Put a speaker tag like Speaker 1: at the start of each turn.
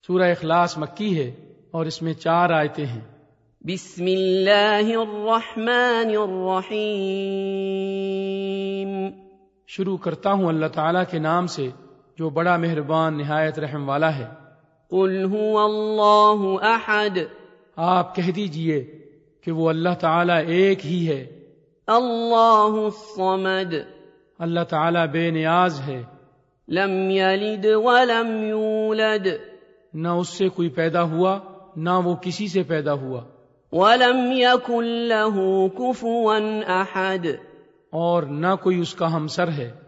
Speaker 1: सूरह इखलास मक्की है और इसमें 4 आयतें हैं।
Speaker 2: बिस्मिल्लाहिर्रहमानिर्रहीम।
Speaker 1: शुरू करता हूँ अल्लाह ताला के नाम से जो बड़ा मेहरबान निहायत रहम वाला है।
Speaker 2: कुल हुवल्लाहु अहद।
Speaker 1: आप कह दीजिए कि वो अल्लाह ताला एक ही है।
Speaker 2: अल्लाहुस समद।
Speaker 1: अल्लाह ताला बेनियाज है।
Speaker 2: लम यलिद वलम यूलद।
Speaker 1: न उससे कोई पैदा हुआ न वो किसी से पैदा हुआ।
Speaker 2: वलम यकुन लहू कुफुवन अहद।
Speaker 1: और न कोई उसका हमसर है।